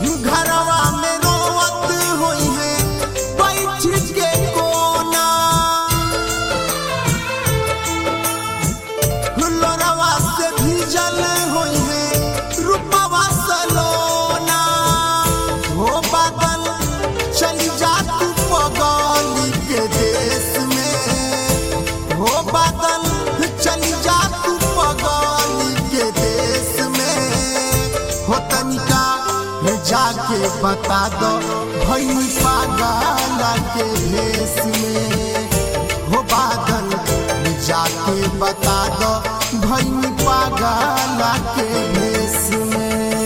घरवा में रोवत होई है बैठ के कोना, लोरवा से भीजल होई है रूपवा सलोना। हो बादल चली जा तू पगली के देश में, हो बादल चली जा तू पगली के देश में। हो तनिका जाके बता दो भई पागल के भेष में, हो बादल जाके बता दो भई पागल के भेष में।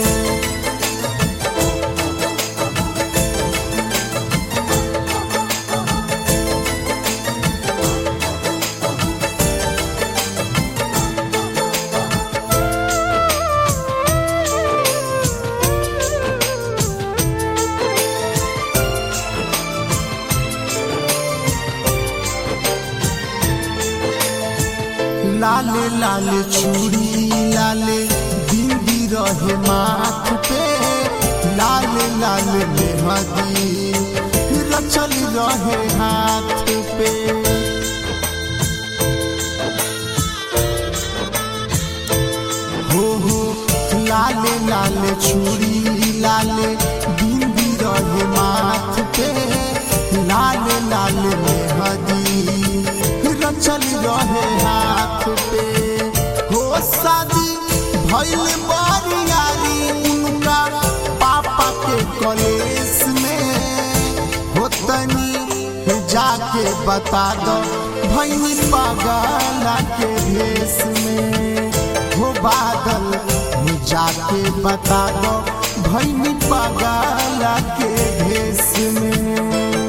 लाले लाले चूड़ी लाले बिंदी रहे माथ पे, लाले लाले मेहंदी रचल रहे हाथ पे। हो लाले लाले चूड़ी लाले बिंदी रहे माथ पे, लाले लाले मेहंदी रचल रहे हाथ पे। हो शादी भइल बरियारी उनका पापा के कॉलेज में, हो तनी जाके बता दो भई पागल के भेष में। हो बादल जाके बता दो भई पागल के भेष में।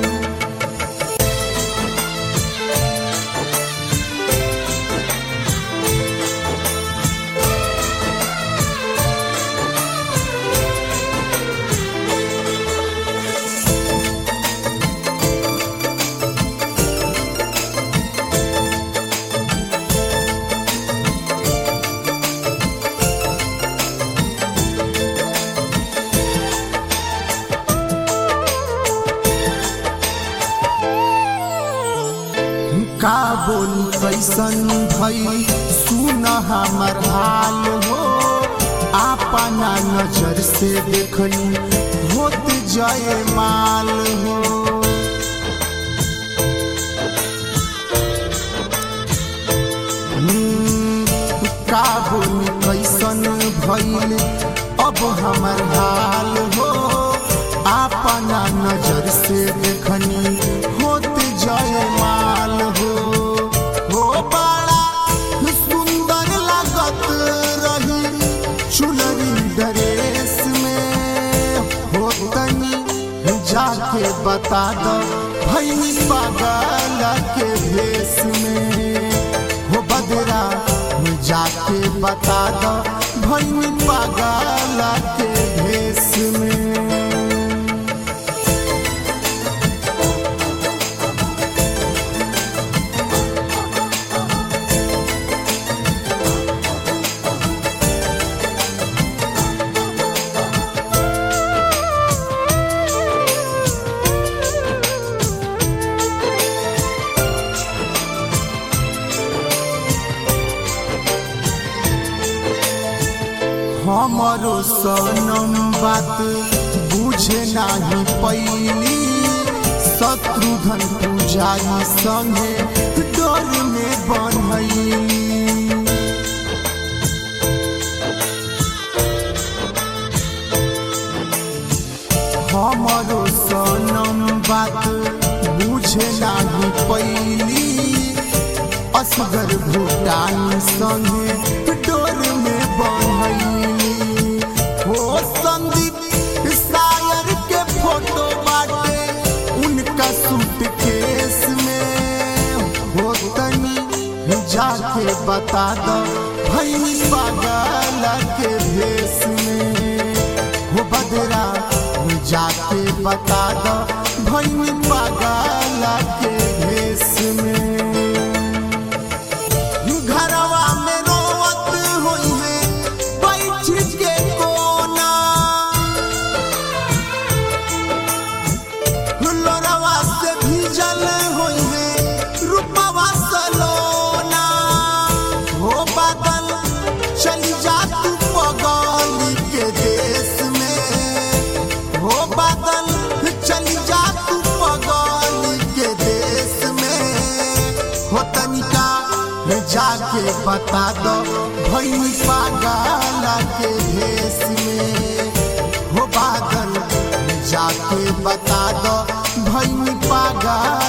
का बोली कैसन भई सुन हमर हाल हो, अपना नजर से देखनी होत जाए माल हो। का बोली कैसन भइल अब हमर हाल हो, अपना नजर से देखनी होत जाए माल हो। हो बड़ा सुंदर लागत रही चुनरी ड्रेस में, हो तनी जाके बता दो भई पागल के भेष में। हो बदरा जाके बता दो भई पागल के भेष में। हमरो सनम बात बुझे नाही पैली, शत्रुघ्न पुजारी संगे डर में बन्हैली। हमरो सनम बात बुझे नाही पैली, असगर भूटान संगे डर में बन्हैली। हो संदीप शायर के फोटो बाटे उनका सूटकेस में, हो तनी जाके बता दो भई पागल के भेष में। हो बदरा जाके बता दो भई पागल के भेष में। घरवा में रोवत होई है बैठ के कोना, बता दो भई पागल के भेष में हो बादल जाके बता दो भई पागल